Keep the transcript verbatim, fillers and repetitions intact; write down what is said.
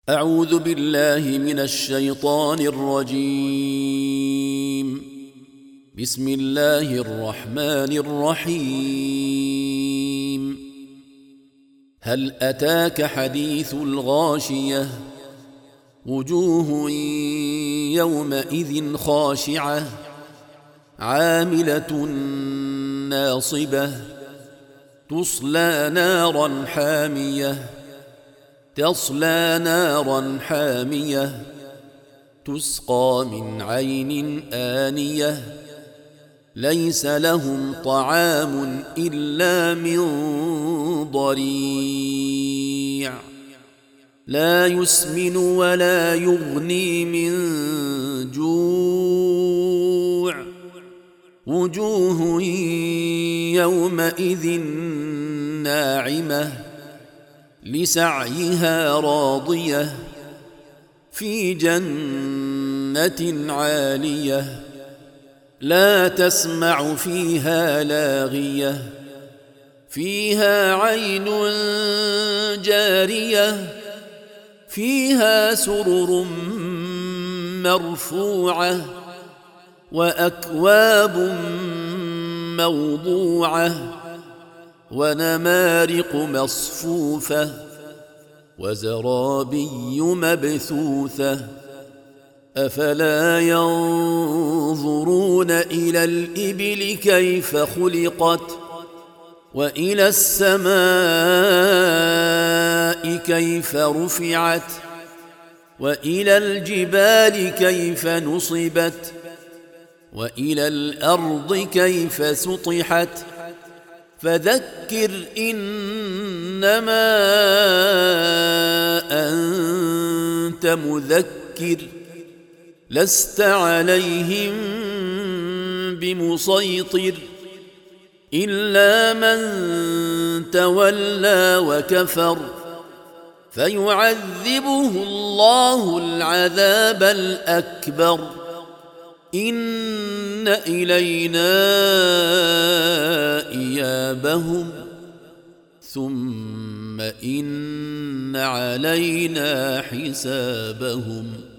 أعوذ بالله من الشيطان الرجيم. بسم الله الرحمن الرحيم. هل أتاك حديث الغاشية؟ وجوه يومئذ خاشعة عاملة ناصبة تصلى نارا حامية تصلى نارا حامية تسقى من عين آنية ليس لهم طعام إلا من ضريع لا يسمن ولا يغني من جوع وجوه يومئذ ناعمة لسعيها راضية في جنة عالية لا تسمع فيها لاغية فيها عين جارية فيها سرر مرفوعة وأكواب موضوعة ونمارق مصفوفة وزرابي مبثوثة أفلا ينظرون إلى الإبل كيف خلقت وإلى السماء كيف رفعت وإلى الجبال كيف نصبت وإلى الأرض كيف سطحت فذكر إنما أنت مذكر لست عليهم بمسيطر إلا من تولى وكفر فيعذبه الله العذاب الأكبر إن إلينا إيابهم ثم إن علينا حسابهم.